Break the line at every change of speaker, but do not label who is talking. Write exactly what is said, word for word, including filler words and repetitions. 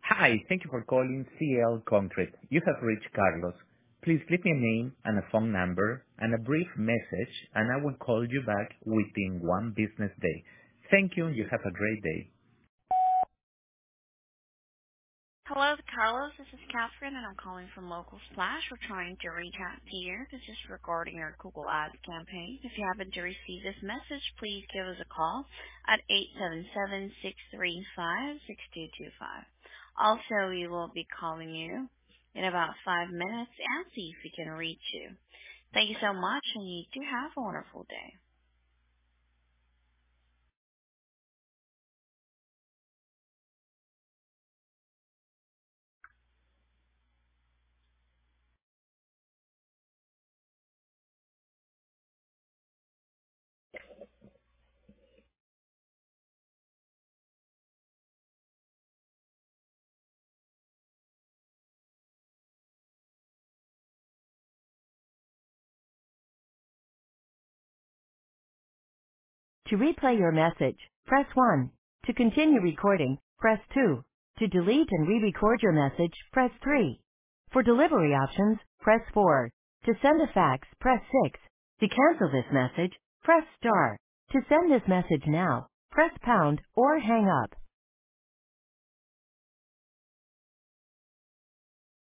Hi, thank you for calling C L Concrete. You have reached Carlos. Please leave me a name and a phone number and a brief message, and I will call you back within one business day. Thank you, and you have a great day.
Hello, Carlos. This is Catherine, and I'm calling from Local Splash. We're trying to reach out to you. This is regarding our Google Ads campaign. If you happen to receive this message, please give us a call at eight seven seven, six three five, six two two five. Also, we will be calling you in about five minutes and see if we can reach you. Thank you so much, and you do have a wonderful day.
To replay your message, press one. To continue recording, press two. To delete and re-record your message, press three. For delivery options, press four. To send a fax, press six. To cancel this message, press star. To send this message now, press pound or hang up.